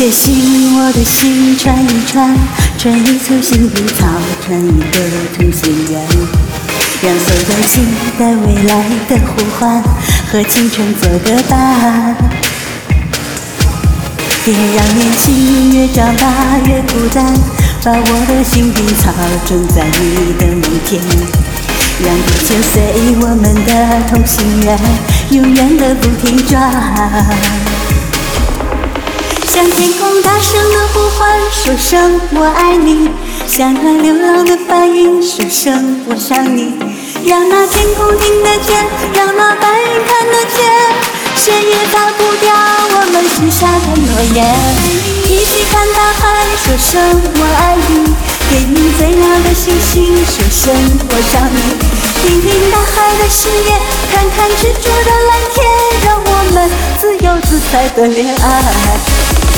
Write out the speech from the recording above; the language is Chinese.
的心，我的心串一串，串一簇幸运草，串一个同心圆，让所有期待未来的呼唤和青春做个伴。别让年轻越长大越孤单，把我的幸运草种在你的梦田，让地球随我们的同心圆永远的不停转。向天空大声的呼唤，说声我爱你，向那流浪的白云说声我想你，让那天空听得见，让那白云看得见，谁也打不掉我们许下的诺言。一起看大海，说声我爱你，给你最亮的星星，说声我想你，听听大海的誓言，看看执着的蓝天，让我们自由自在的恋爱。